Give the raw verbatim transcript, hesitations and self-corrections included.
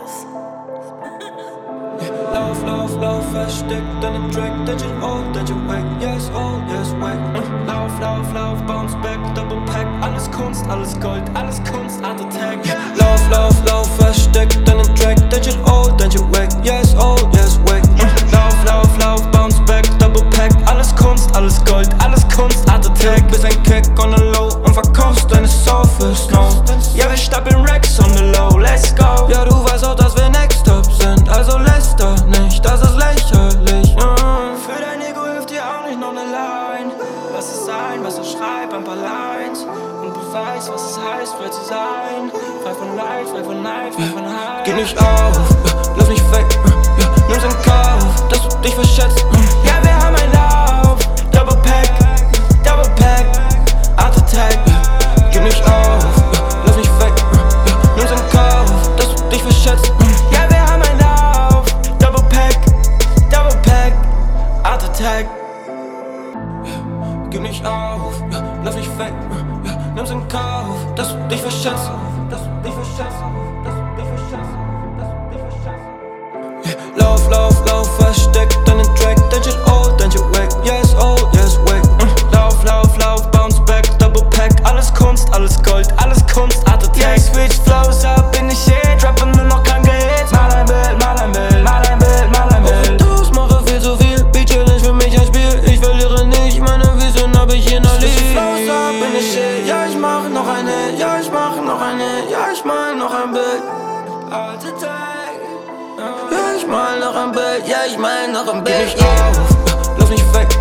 Lauf, lauf, lauf, versteckt deinen Track, that you old, that you wake, yes, oh, yes, wake. Lauf, lauf, lauf, bounce back, double pack, alles Kunst, alles Gold, alles Kunst, Art Attack. Lauf, lauf, lauf, versteckt deinen Track, that you old, that you wake, yes, oh, yes, wake. Lauf, lauf, lauf, bounce back, double pack, alles Kunst, alles Gold, alles Kunst, Art Attack. Bist ein Kick on the low und verkaufst deine Soul für Snow. Ja, wir stapeln Racks on the low, let's go. Ja, du weißt auch, dass wir next up sind, also läster nicht, das ist lächerlich. uh. Für dein Ego hilft dir auch nicht noch ne Line. Lass es sein, was er schreibt, ein paar Lines. Und beweis, was es heißt, frei zu sein. Frei von Leid, frei von Neid, frei von Hype. Geh nicht auf, ja, lauf nicht weg, ja, nimm's in Kauf, dass du dich verschätzt. Ja, wir haben einen Lauf, Double Pack, Double Pack, Art Attack. Geh nicht auf, ja, lauf nicht weg, ja, nimm's in Kauf, dass du dich verschätzt. Ja, wir haben einen Lauf, Double Pack, Double Pack, Art Attack. Gib nicht auf, ja, lauf nicht weg, ja, nimm's in Kauf, dass du dich verschätzt, dass du dich verschätzt, dass du dich verschätzt, dass du dich verschätzt. Yeah. Lauf, lauf, lauf, versteck deinen Track, then you old, then you wake, yes, old, yes, wake. Mm. Lauf, lauf, lauf, bounce back, double pack, alles Kunst, alles Gold, alles Kunst, Art Attack. Yeah, ich switch flows up in die Shit, rappe nur noch kranke Hits. Mal ein Bild, mal ein Bild, mal ein Bild, mal ein Bild. Ich mache viel zu viel, Beat Challenge für mich ein Spiel, ich verliere nicht, meine Vision hab ich innerlich. Flows up in die Shit, ja ich mach noch eine, ja ich mach noch eine, ja ich mal noch ein Bild. Art Attack. Ja ich mal noch ein Bild, ja ich mal noch ein Bild. Geh nicht auf, ja, lauf nicht weg,